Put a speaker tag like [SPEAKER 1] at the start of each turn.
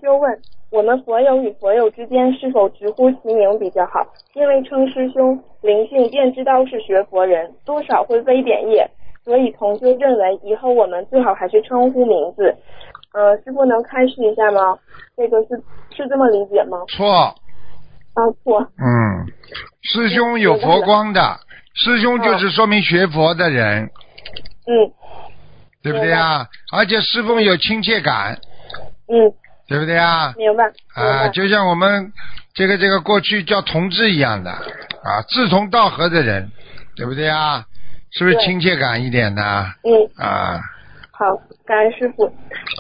[SPEAKER 1] 就问，我们佛友与佛友之间是否直呼其名比较好？因为称师兄灵性便知道是学佛人，多少会微点业，所以同修认为以后我们最好还是称呼名字。师父能开示一下吗？这个是这么理解吗？
[SPEAKER 2] 错。
[SPEAKER 1] 错。
[SPEAKER 2] 师兄有佛光的，师兄就是说明学佛的人。对不对啊？而且师父有亲切感。对不对啊？
[SPEAKER 1] 明白。
[SPEAKER 2] 就像我们这个过去叫同志一样的志同道合的人，对不对啊？是不是亲切感一点的？
[SPEAKER 1] 好，感恩师父。